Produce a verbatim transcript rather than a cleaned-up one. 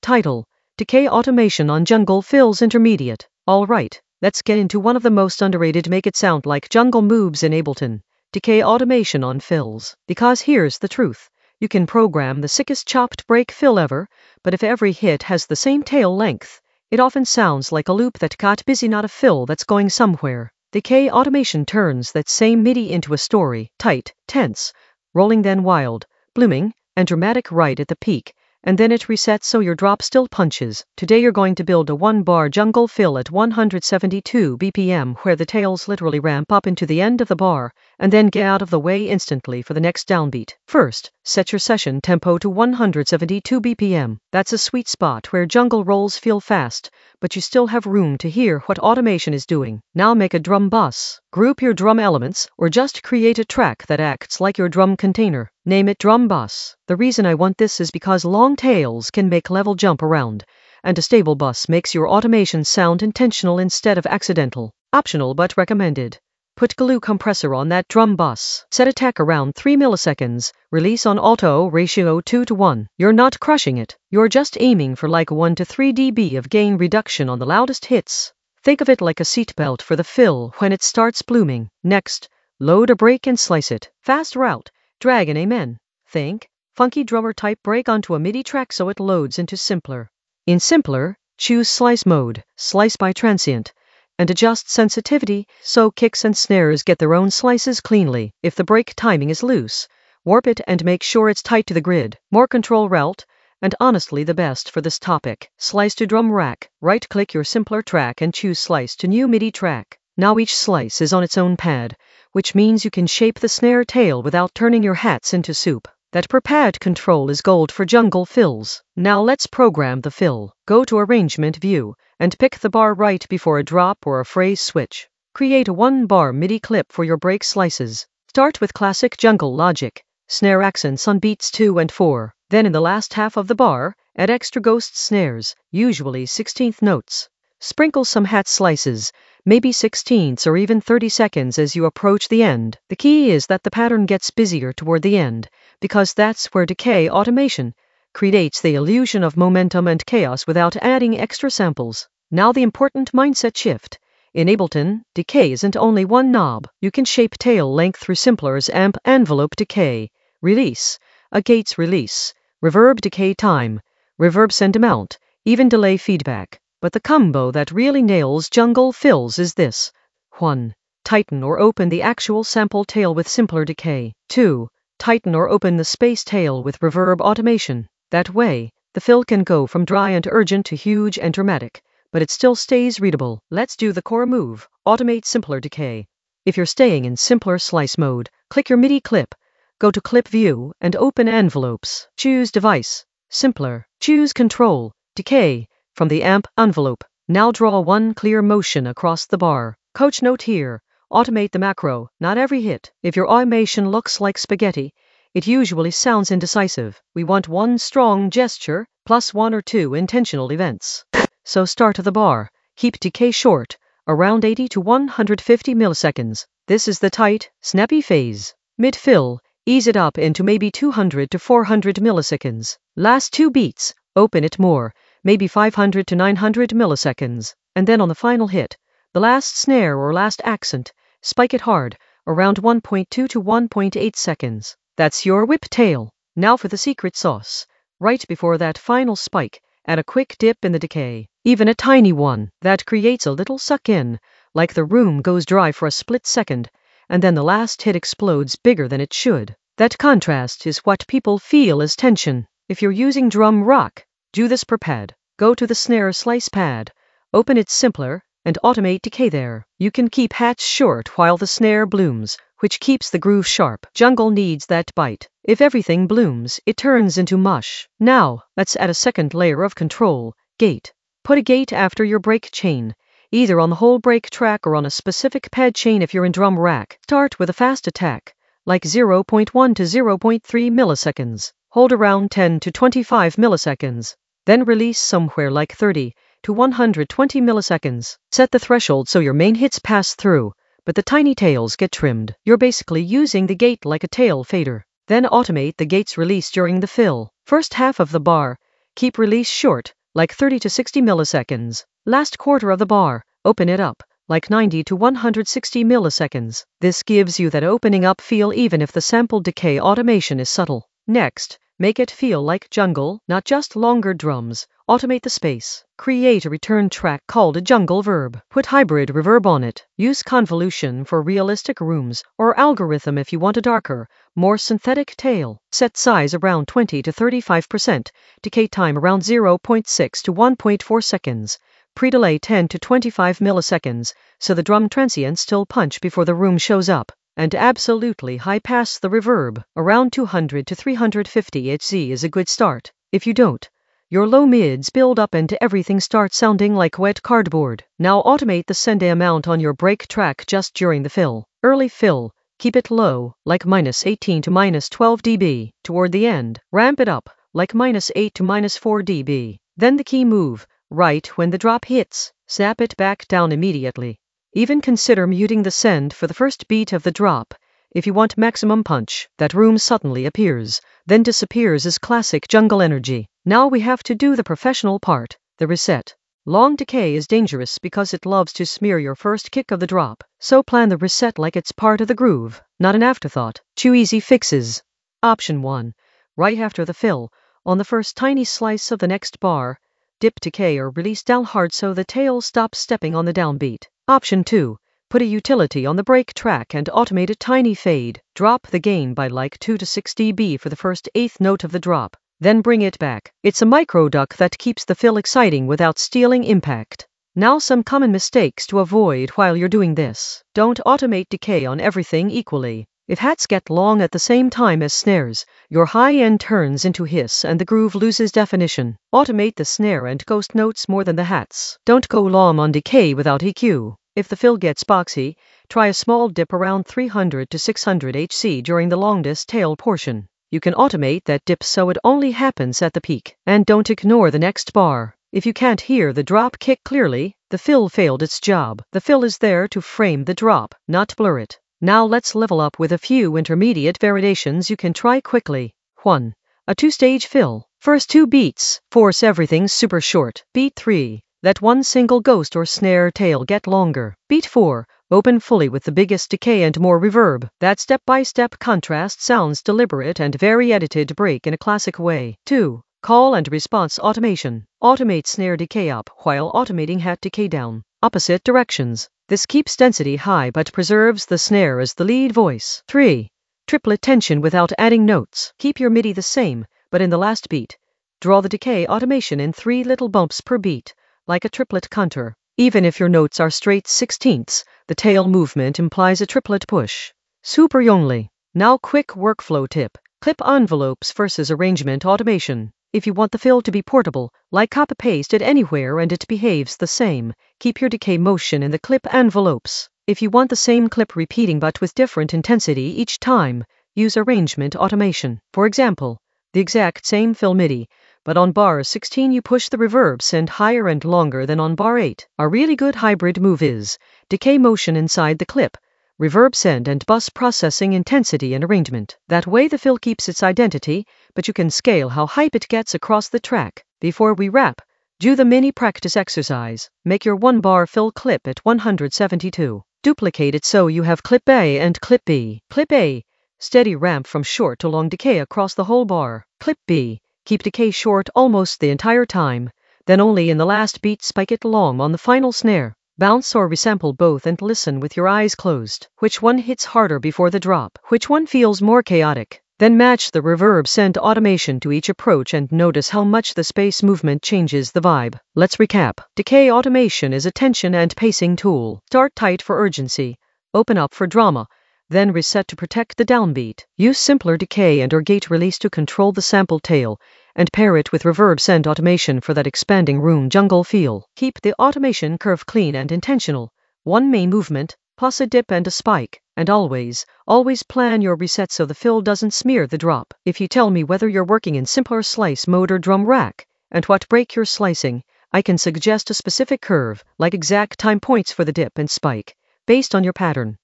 Title: Decay Automation on Jungle Fills Intermediate. Alright, let's get into one of the most underrated make it sound like jungle moves in Ableton. Decay Automation on Fills. Because here's the truth. You can program the sickest chopped break fill ever, but if every hit has the same tail length, it often sounds like a loop that got busy, not a fill that's going somewhere. Decay Automation turns that same MIDI into a story, tight, tense, rolling, then wild, blooming, and dramatic right at the peak, and then it resets so your drop still punches. Today you're going to build a one-bar jungle fill at one hundred seventy-two B P M where the tails literally ramp up into the end of the bar, and then get out of the way instantly for the next downbeat. First, set your session tempo to one hundred seventy-two B P M. That's a sweet spot where jungle rolls feel fast, but you still have room to hear what automation is doing. Now make a drum bus. Group your drum elements, or just create a track that acts like your drum container. Name it drum bus. The reason I want this is because long tails can make level jump around, and a stable bus makes your automation sound intentional instead of accidental. Optional but recommended. Put glue compressor on that drum bus. Set attack around three milliseconds. Release on auto ratio two to one. You're not crushing it. You're just aiming for like one to three decibels of gain reduction on the loudest hits. Think of it like a seatbelt for the fill when it starts blooming. Next, load a break and slice it. Fast route. Drag an amen. Think, funky drummer type break onto a MIDI track so it loads into simpler. In simpler, choose slice mode, slice by transient, and adjust sensitivity so kicks and snares get their own slices cleanly. If the break timing is loose, warp it and make sure it's tight to the grid. More control route, and honestly the best for this topic. Slice to drum rack. Right-click your simpler track and choose slice to new MIDI track. Now each slice is on its own pad, which means you can shape the snare tail without turning your hats into soup. That per pad control is gold for jungle fills. Now let's program the fill. Go to Arrangement View, and pick the bar right before a drop or a phrase switch. Create a one-bar MIDI clip for your break slices. Start with classic jungle logic, snare accents on beats two and four. Then in the last half of the bar, add extra ghost snares, usually sixteenth notes. Sprinkle some hat slices, maybe sixteenths or even thirty seconds as you approach the end. The key is that the pattern gets busier toward the end, because that's where decay automation creates the illusion of momentum and chaos without adding extra samples. Now the important mindset shift. In Ableton, decay isn't only one knob. You can shape tail length through simplers, amp envelope decay, release, a gates release, reverb decay time, reverb send amount, even delay feedback. But the combo that really nails jungle fills is this. one. Tighten or open the actual sample tail with simpler decay. two. Tighten or open the space tail with reverb automation. That way, the fill can go from dry and urgent to huge and dramatic, but it still stays readable. Let's do the core move. Automate simpler decay. If you're staying in simpler slice mode, click your MIDI clip. Go to Clip View and open Envelopes. Choose Device. Simpler. Choose Control. Decay. From the amp envelope. Now draw one clear motion across the bar. Coach note here. Automate the macro, not every hit. If your automation looks like spaghetti, it usually sounds indecisive. We want one strong gesture, plus one or two intentional events. So start the bar. Keep decay short, around eighty to one hundred fifty milliseconds. This is the tight, snappy phase. Mid-fill, ease it up into maybe two hundred to four hundred milliseconds. Last two beats, open it more, maybe five hundred to nine hundred milliseconds. And then on the final hit, the last snare or last accent, spike it hard, around one point two to one point eight seconds. That's your whip tail. Now for the secret sauce. Right before that final spike, add a quick dip in the decay, even a tiny one, that creates a little suck-in, like the room goes dry for a split second, and then the last hit explodes bigger than it should. That contrast is what people feel as tension. If you're using drum rock, do this per pad. Go to the snare slice pad, open it simpler, and automate decay there. You can keep hats short while the snare blooms, which keeps the groove sharp. Jungle needs that bite. If everything blooms, it turns into mush. Now, let's add a second layer of control, gate. Put a gate after your break chain, either on the whole break track or on a specific pad chain if you're in drum rack. Start with a fast attack, like zero point one to zero point three milliseconds. Hold around ten to twenty-five milliseconds. Then release somewhere like thirty to one hundred twenty milliseconds. Set the threshold so your main hits pass through, but the tiny tails get trimmed. You're basically using the gate like a tail fader. Then automate the gate's release during the fill. First half of the bar, Keep release short, like thirty to sixty milliseconds. Last quarter of the bar, open it up, like ninety to one hundred sixty milliseconds. This gives you that opening up feel even if the sample decay automation is subtle. Next, make it feel like jungle, not just longer drums. Automate the space. Create a return track called a jungle verb. Put hybrid reverb on it. Use convolution for realistic rooms, or algorithm if you want a darker, more synthetic tail. Set size around twenty to thirty-five percent. Decay time around zero point six to one point four seconds. Pre-delay ten to twenty-five milliseconds, so the drum transients still punch before the room shows up. And absolutely high pass the reverb. Around two hundred to three hundred fifty hertz is a good start. If you don't, your low mids build up and everything starts sounding like wet cardboard. Now automate the send amount on your break track just during the fill. Early fill, keep it low, like minus eighteen to minus twelve decibels. Toward the end, ramp it up, like minus eight to minus four decibels. Then the key move, right when the drop hits, snap it back down immediately. Even consider muting the send for the first beat of the drop. If you want maximum punch, that room suddenly appears, then disappears as classic jungle energy. Now we have to do the professional part, the reset. Long decay is dangerous because it loves to smear your first kick of the drop, so plan the reset like it's part of the groove, not an afterthought. Two easy fixes. Option one. Right after the fill, on the first tiny slice of the next bar, dip decay or release down hard so the tail stops stepping on the downbeat. Option two. Put a utility on the break track and automate a tiny fade. Drop the gain by like two to six decibels for the first eighth note of the drop. Then bring it back. It's a micro duck that keeps the fill exciting without stealing impact. Now some common mistakes to avoid while you're doing this. Don't automate decay on everything equally. If hats get long at the same time as snares, your high end turns into hiss and the groove loses definition. Automate the snare and ghost notes more than the hats. Don't go long on decay without E Q. If the fill gets boxy, try a small dip around three hundred to six hundred hertz during the longest tail portion. You can automate that dip so it only happens at the peak. And don't ignore the next bar. If you can't hear the drop kick clearly, the fill failed its job. The fill is there to frame the drop, not blur it. Now let's level up with a few intermediate variations you can try quickly. one. A two-stage fill. First two beats, force everything super short. Beat three. Let one single ghost or snare tail get longer. Beat four. Open fully with the biggest decay and more reverb. That step-by-step contrast sounds deliberate and very edited break in a classic way. two. Call and response automation. Automate snare decay up while automating hat decay down. Opposite directions. This keeps density high but preserves the snare as the lead voice. three. Triplet tension without adding notes. Keep your MIDI the same, but in the last beat, draw the decay automation in three little bumps per beat, like a triplet contour. Even if your notes are straight sixteenths, the tail movement implies a triplet push. Super only. Now quick workflow tip. Clip envelopes versus arrangement automation. If you want the fill to be portable, like copy-paste it anywhere and it behaves the same, keep your decay motion in the clip envelopes. If you want the same clip repeating but with different intensity each time, use arrangement automation. For example, the exact same fill MIDI, but on bar sixteen you push the reverb send higher and longer than on bar eight. A really good hybrid move is decay motion inside the clip, reverb send and bus processing intensity and arrangement. That way the fill keeps its identity, but you can scale how hype it gets across the track. Before we wrap, do the mini practice exercise. Make your one bar fill clip at one hundred seventy-two. Duplicate it so you have clip A and clip B. Clip A, steady ramp from short to long decay across the whole bar. Clip B, keep decay short almost the entire time, then only in the last beat spike it long on the final snare. Bounce or resample both and listen with your eyes closed. Which one hits harder before the drop? Which one feels more chaotic? Then match the reverb send automation to each approach and notice how much the space movement changes the vibe. Let's recap. Decay automation is a tension and pacing tool. Start tight for urgency, open up for drama, then reset to protect the downbeat. Use simpler decay and or gate release to control the sample tail, and pair it with reverb send automation for that expanding room jungle feel. Keep the automation curve clean and intentional. One main movement, plus a dip and a spike. And always, always plan your reset so the fill doesn't smear the drop. If you tell me whether you're working in simpler slice mode or drum rack, and what break you're slicing, I can suggest a specific curve, like exact time points for the dip and spike, based on your pattern.